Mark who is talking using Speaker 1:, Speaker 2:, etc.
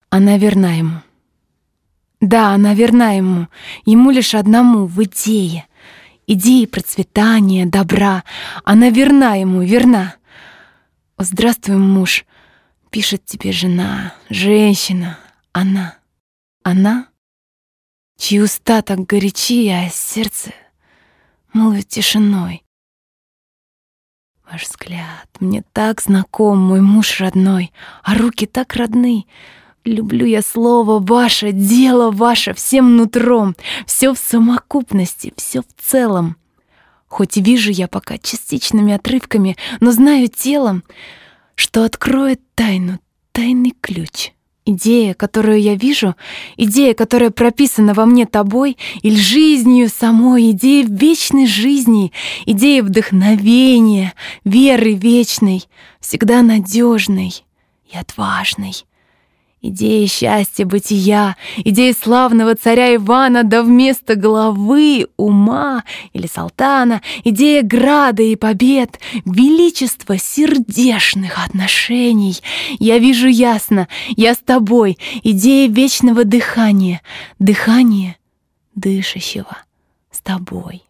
Speaker 1: Она верна ему. Да, она верна ему. Ему лишь одному в идее. Идеи процветания, добра. Она верна ему, верна. О, здравствуй, муж. Пишет тебе жена, женщина. Она, чьи уста так горячи, а сердце молвит тишиной. Ваш взгляд мне так знаком, мой муж родной, а руки так родны. Люблю я слово ваше, дело ваше всем нутром, все в совокупности, все в целом. Хоть и вижу я пока частичными отрывками, но знаю телом, что откроет тайну, тайный ключ. Идея, которую я вижу, идея, которая прописана во мне тобой, или жизнью самой, идея вечной жизни, идея вдохновения, веры вечной, всегда надежной и отважной. Идея счастья бытия, идея славного царя Ивана, да вместо головы ума или салтана, идея града и побед, величество сердечных отношений. Я вижу ясно, я с тобой, идея вечного дыхания, дыхание дышащего с тобой.